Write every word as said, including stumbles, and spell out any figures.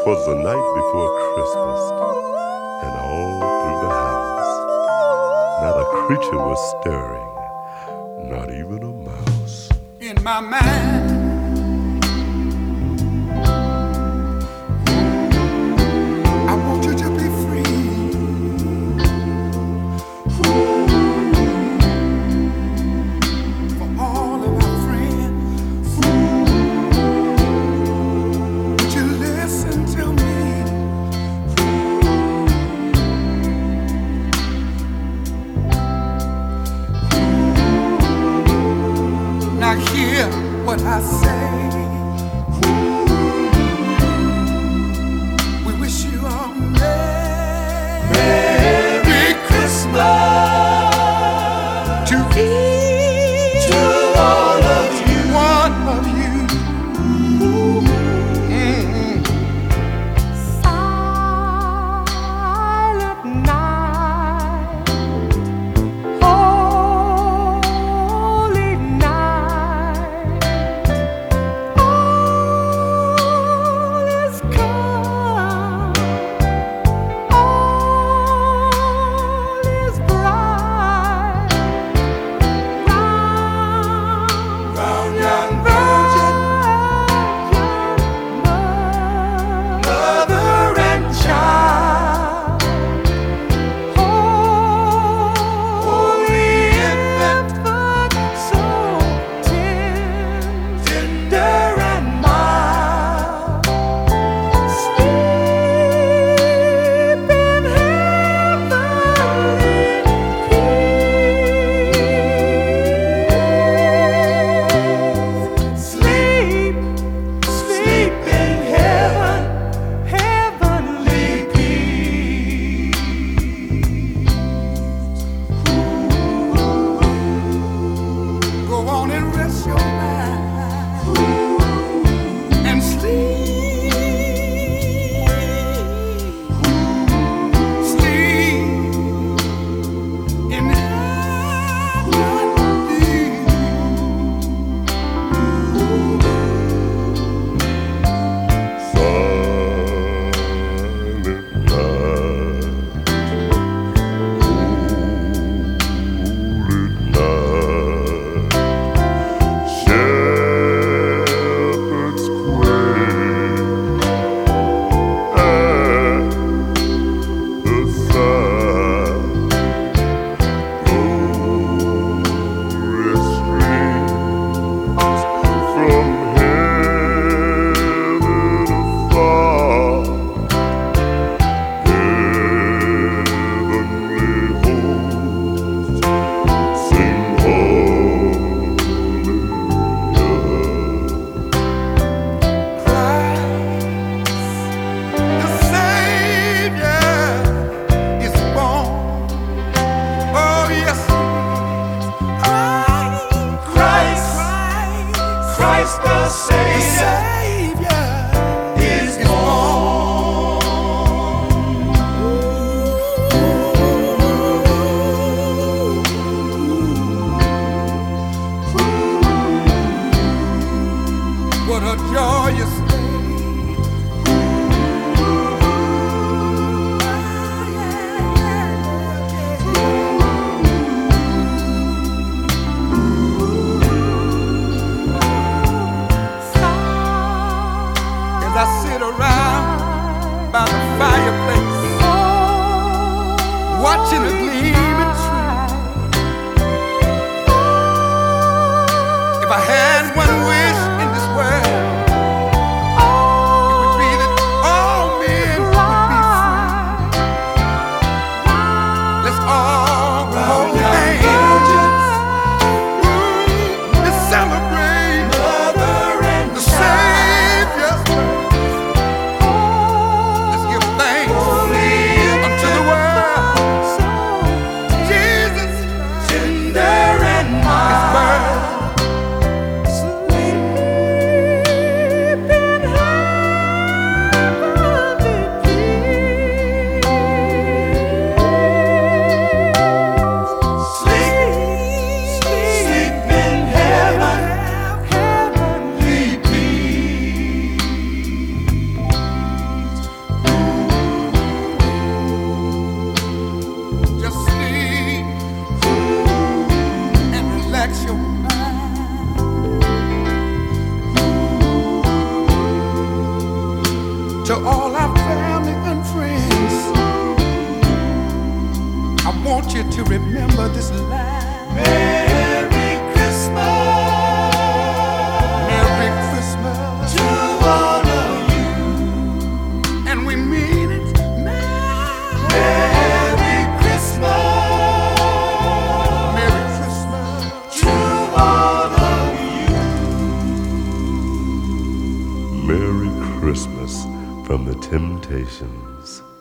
'Twas the night before Christmas, and all through the house not a creature was stirring, not even a mouse. In my mind, I want you to be free. For all of our friends, would you listen to me? Now hear what I say. We wish you a Merry, Merry Christmas to each to all of you, one of you. Mm-hmm. Silent night, holy night, all is calm, all is bright. Round Young virgin, mother and child, holy infant, so tender, tender and mild. sleep in heavenly peace. Sleep, Sleep in heaven, heavenly peace. Go on and rest your mind and sleep. Sleep in Silent night, holy night, shepherds quail at the side, glorious streams from heaven afar, heavenly hosts sing hallelujah. Christ, the Savior, is born. Oh yes, Christ, Christ, the Savior, is born. What a joyous day. As I sit around by the fireplace, watching a gleaming tree. If I had one wish in this world, it would be that all men would be free. Let's all hold hands and celebrate the Savior's birth. Let's give thanks unto the world you to remember this line. Merry Christmas. Merry Christmas to all of you. and we mean it. Merry Christmas. Merry Christmas to all of you. Merry Christmas from the Temptations.